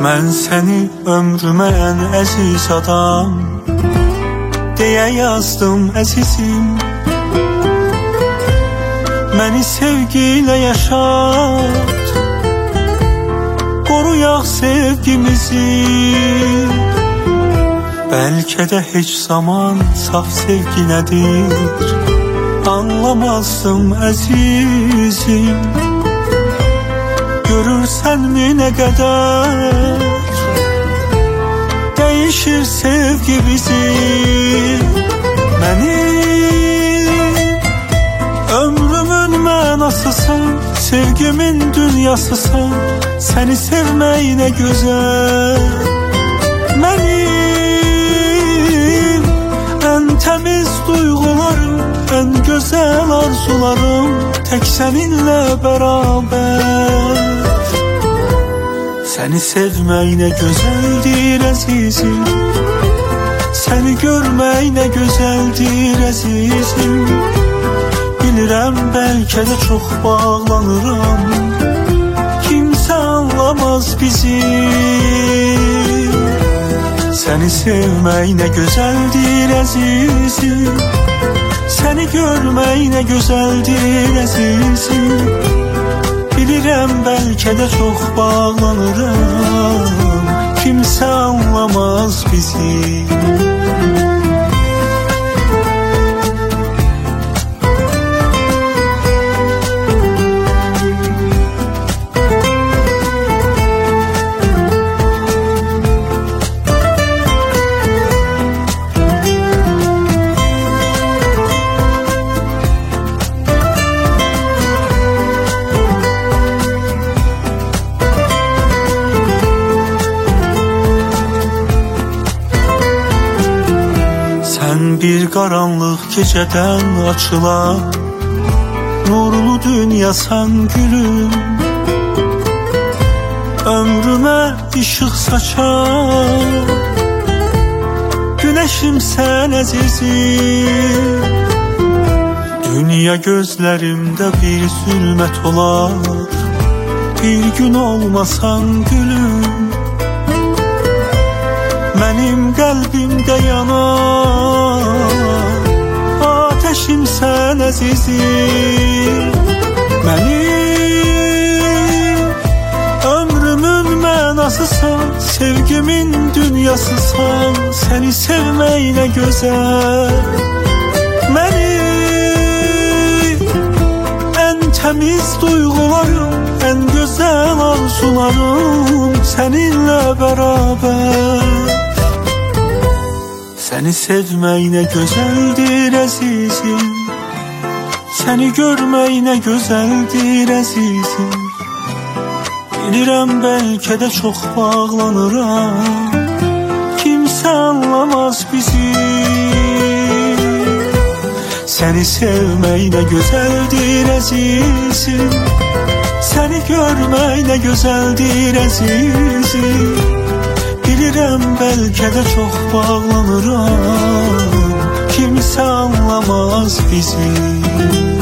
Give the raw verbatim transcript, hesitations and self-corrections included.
Mən səni ömrümə ən əziz adam deyə yazdım əzizim. Məni sevgi ilə yaşat, qoruyaq sevgimizi. Bəlkə də heç zaman saf sevgi nədir anlamazdım əzizim. Görürsənmi nə qədər dəyişir sevgi bizi. Mənim ömrümün mənasısan, sevgimin dünyasısan. Səni sevmək nə gözəl. Mənim ən təmiz duyğularım, ən gözəl arzularım tək səninlə bərabər. Səni sevmək nə gözəldir əzizim, səni görmək nə gözəldir əzizim. Bilirəm bəlkə də çox bağlanıram, kimsə anlamaz bizi. Səni sevmək nə gözəldir əzizim, səni görmək nə gözəldir əzizim. Bilirəm bəlkə də çox bağlanıram, kimsə anlamaz bizi. Sən bir qaranlıq gecədən açılan nurlu dünyasan gülüm. Ömrümə işıq saçan günəşimsən əzizim. Dünya gözlərimdə bir zülmət olar, bir gün olmasan gülüm. Mənim qəlbimdə yanar ateşimsən əzizim. Mənim ömrümün mənasısan, sevgimin dünyasısan. Səni sevmək nə gözəl. Mənim ən təmiz duyğularım, ən gözəl arzularım səninlə bərabər. Səni sevmək nə gözəldir əzizim, səni görmək nə gözəldir əzizim. Bilirəm bəlkə də çox bağlanıram, kimsə anlamaz bizi. Səni sevmək nə gözəldir əzizim, səni görmək nə gözəldir əzizim. Bilirəm bəlkə də çox bağlanıram, kimsə anlamaz bizi.